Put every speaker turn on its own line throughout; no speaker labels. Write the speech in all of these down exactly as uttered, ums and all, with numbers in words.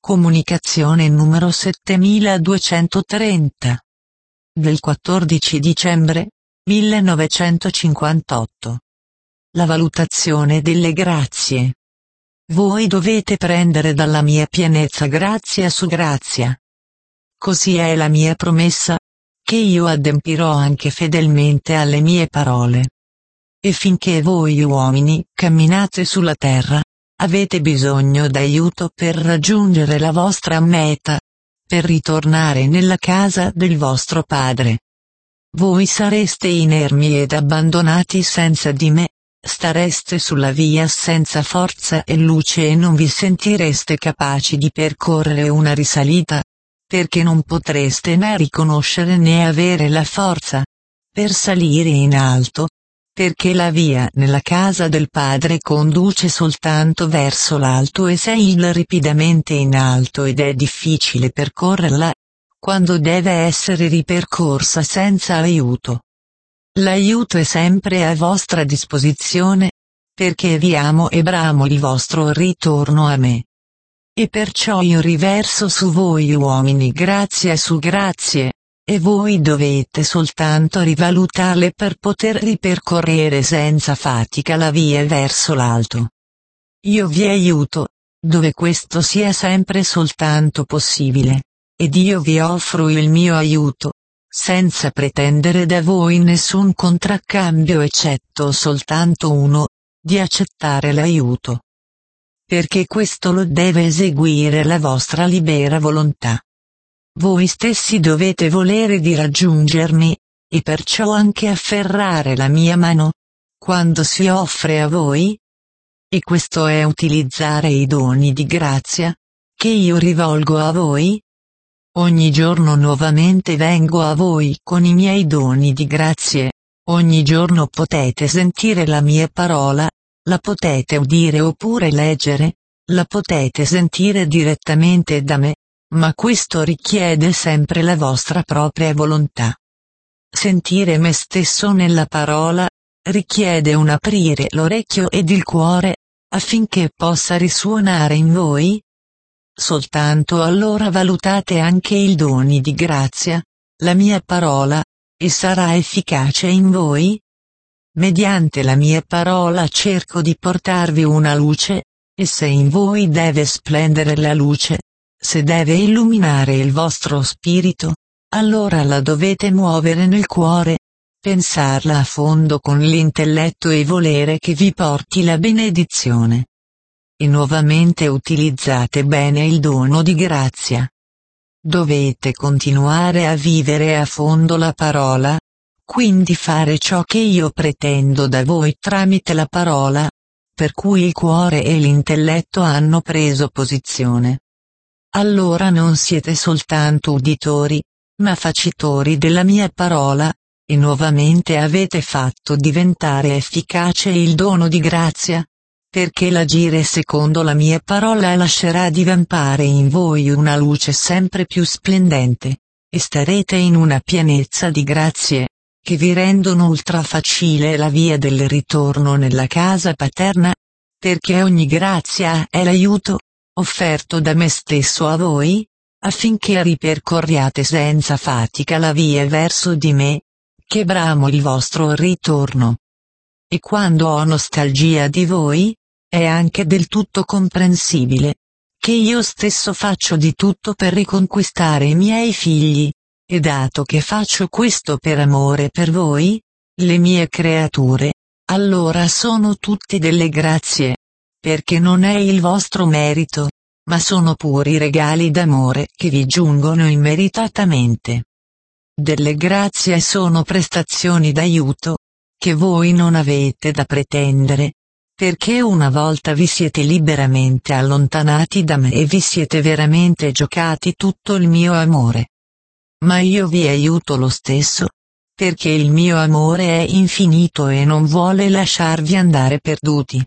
Comunicazione numero settemiladuecentotrenta. Del quattordici dicembre millenovecentocinquantotto. La valutazione delle grazie. Voi dovete prendere dalla mia pienezza grazia su grazia. Così è la mia promessa, che io adempirò anche fedelmente alle mie parole. E finché voi uomini camminate sulla terra, avete bisogno d'aiuto per raggiungere la vostra meta, per ritornare nella casa del vostro Padre. Voi sareste inermi ed abbandonati senza di me, stareste sulla via senza forza e luce e non vi sentireste capaci di percorrere una risalita, perché non potreste né riconoscere né avere la forza per salire in alto, perché la via nella casa del Padre conduce soltanto verso l'alto e sale rapidamente in alto ed è difficile percorrerla, quando deve essere ripercorsa senza aiuto. L'aiuto è sempre a vostra disposizione, perché vi amo e bramo il vostro ritorno a me. E perciò io riverso su voi uomini grazie su grazie, e voi dovete soltanto rivalutarle per poter ripercorrere senza fatica la via verso l'alto. Io vi aiuto, dove questo sia sempre soltanto possibile, ed io vi offro il mio aiuto, senza pretendere da voi nessun contraccambio eccetto soltanto uno, di accettare l'aiuto. Perché questo lo deve eseguire la vostra libera volontà. Voi stessi dovete volere di raggiungermi, e perciò anche afferrare la mia mano, quando si offre a voi. E questo è utilizzare i doni di grazia, che io rivolgo a voi. Ogni giorno nuovamente vengo a voi con i miei doni di grazie, ogni giorno potete sentire la mia parola, la potete udire oppure leggere, la potete sentire direttamente da me. Ma questo richiede sempre la vostra propria volontà. Sentire me stesso nella parola, richiede un aprire l'orecchio ed il cuore, affinché possa risuonare in voi. Soltanto allora valutate anche i doni di grazia, la mia parola, e sarà efficace in voi. Mediante la mia parola cerco di portarvi una luce, e se in voi deve splendere la luce, se deve illuminare il vostro spirito, allora la dovete muovere nel cuore, pensarla a fondo con l'intelletto e volere che vi porti la benedizione. E nuovamente utilizzate bene il dono di grazia. Dovete continuare a vivere a fondo la parola, quindi fare ciò che io pretendo da voi tramite la parola, per cui il cuore e l'intelletto hanno preso posizione. Allora non siete soltanto uditori, ma facitori della mia parola, e nuovamente avete fatto diventare efficace il dono di grazia, perché l'agire secondo la mia parola lascerà divampare in voi una luce sempre più splendente, e starete in una pienezza di grazie, che vi rendono ultra facile la via del ritorno nella casa paterna, perché ogni grazia è l'aiuto offerto da me stesso a voi, affinché ripercorriate senza fatica la via verso di me, che bramo il vostro ritorno. E quando ho nostalgia di voi, è anche del tutto comprensibile, che io stesso faccio di tutto per riconquistare i miei figli, e dato che faccio questo per amore per voi, le mie creature, allora sono tutti delle grazie, perché non è il vostro merito, ma sono puri regali d'amore che vi giungono immeritatamente. Delle grazie sono prestazioni d'aiuto, che voi non avete da pretendere, perché una volta vi siete liberamente allontanati da me e vi siete veramente giocati tutto il mio amore. Ma io vi aiuto lo stesso, perché il mio amore è infinito e non vuole lasciarvi andare perduti.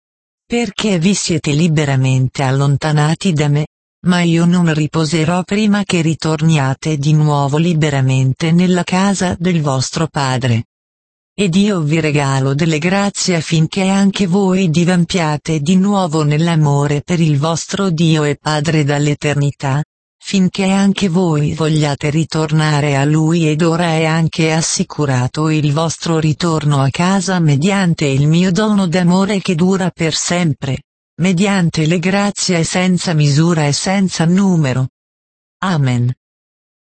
Perché vi siete liberamente allontanati da me, ma io non riposerò prima che ritorniate di nuovo liberamente nella casa del vostro Padre. Ed io vi regalo delle grazie affinché anche voi divampiate di nuovo nell'amore per il vostro Dio e Padre dall'eternità, finché anche voi vogliate ritornare a Lui, ed ora è anche assicurato il vostro ritorno a casa mediante il mio dono d'amore che dura per sempre, mediante le grazie senza misura e senza numero. Amen.